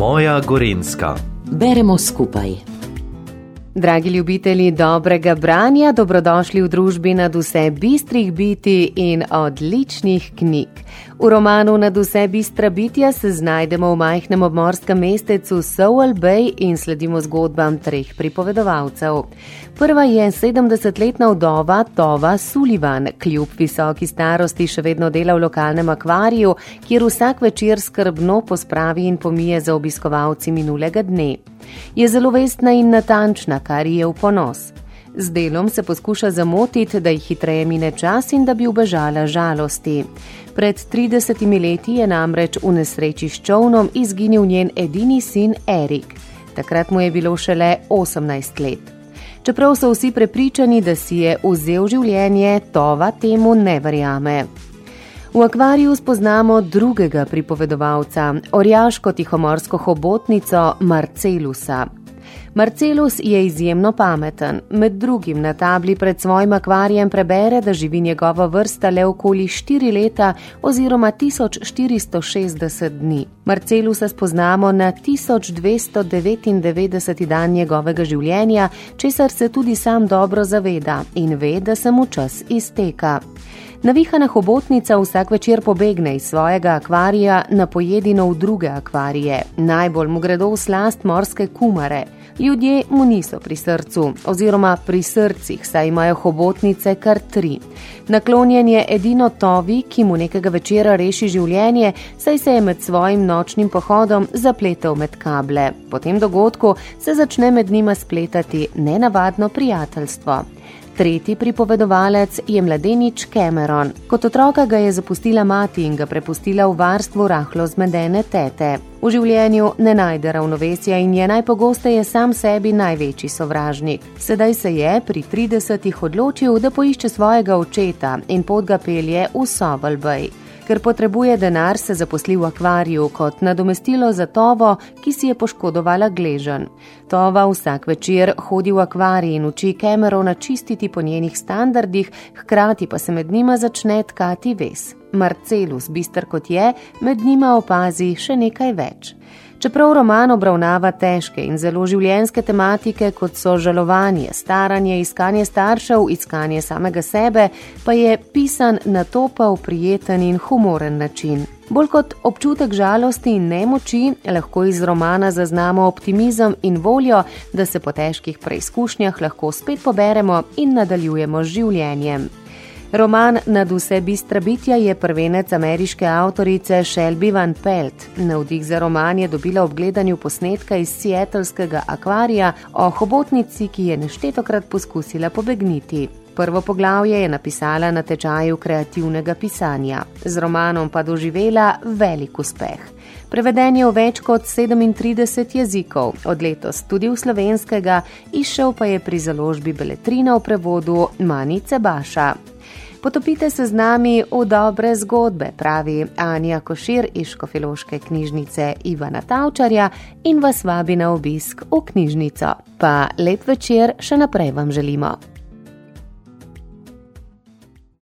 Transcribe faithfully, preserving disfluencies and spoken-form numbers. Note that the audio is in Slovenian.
Moja Gorenjska. Beremo skupaj. Dragi ljubitelji dobrega branja, dobrodošli v družbi nadvse bistrih bitij in odličnih knjig. V romanu Nadvse bistra bitja se znajdemo v majhnem obmorskem mestecu Sowell Bay in sledimo zgodbam treh pripovedovalcev. Prva je sedemdesetletna vdova Tova Sullivan, kljub visoki starosti še vedno dela v lokalnem akvariju, kjer vsak večer skrbno pospravi in pomije za obiskovalci minulega dne. Je zelo vestna in natančna, kar ji je v ponos. Z delom se poskuša zamotiti, da ji hitreje mine čas in da bi ubežala žalosti. Pred tridesetimi leti je namreč v nesreči s čolnom izginil njen edini sin Erik. Takrat mu je bilo šele osemnajst let. Čeprav so vsi prepričani, da si je vzel življenje, Tova temu ne verjame. V akvariju spoznamo drugega pripovedovalca, orjaško-tihomorsko hobotnico Marcelusa. Marcelus je izjemno pameten. Med drugim na tabli pred svojim akvarijem prebere, da živi njegova vrsta le okoli štiri leta oziroma tisoč štiristo šestdeset dni. Marcelusa spoznamo na tisoč dvesto devetindevetdeseti dan njegovega življenja, česar se tudi sam dobro zaveda in ve, da se mu čas izteka. Navihana hobotnica vsak večer pobegne iz svojega akvarija na pojedino v druge akvarije. Najbolj mu gredo v slast morske kumare. Ljudje mu niso pri srcu, oziroma pri srcih, saj imajo hobotnice kar tri. Naklonjen je edino Tovi, ki mu nekega večera reši življenje, saj se je med svojim nočnim pohodom zapletel med kable. Po tem dogodku se začne med njima spletati nenavadno prijateljstvo. Tretji pripovedovalec je mladenič Cameron. Kot otroka ga je zapustila mati in ga prepustila v varstvu rahlo zmedene tete. V življenju ne najde ravnovesja in je najpogosteje sam sebi največji sovražnik. Sedaj se je pri tridesetih odločil, da poišče svojega očeta in pot ga pelje v Sowell Bay. Ker potrebuje denar, se zaposli v akvariju kot nadomestilo za Tovo, ki si je poškodovala gleženj. Tova vsak večer hodi v akvarij in uči Camerona čistiti po njenih standardih, hkrati pa se med njima začne tkati vez. Marcelus, bister kot je, med njima opazi še nekaj več. Čeprav roman obravnava težke in zelo življenjske tematike, kot so žalovanje, staranje, iskanje staršev, iskanje samega sebe, pa je pisan na topel, prijeten in humoren način. Bolj kot občutek žalosti in nemoči, lahko iz romana zaznamo optimizem in voljo, da se po težkih preizkušnjah lahko spet poberemo in nadaljujemo z življenjem. Roman Nadvse bistra bitja je prvenec ameriške avtorice Shelby Van Pelt. Navdih za roman je dobila ob gledanju posnetka iz seattleskega akvarija o hobotnici, ki je neštetokrat poskusila pobegniti. Prvo poglavje je napisala na tečaju kreativnega pisanja. Z romanom pa doživela velik uspeh. Preveden je v več kot sedemintrideset jezikov, od letos tudi v slovenskega, izšel pa je pri založbi Beletrina v prevodu Manice Baša. Potopite se z nami v dobre zgodbe, pravi Anja Košir iz Škofjeloške knjižnice Ivana Tavčarja in vas vabi na obisk v knjižnico. Pa lep večer še naprej vam želimo.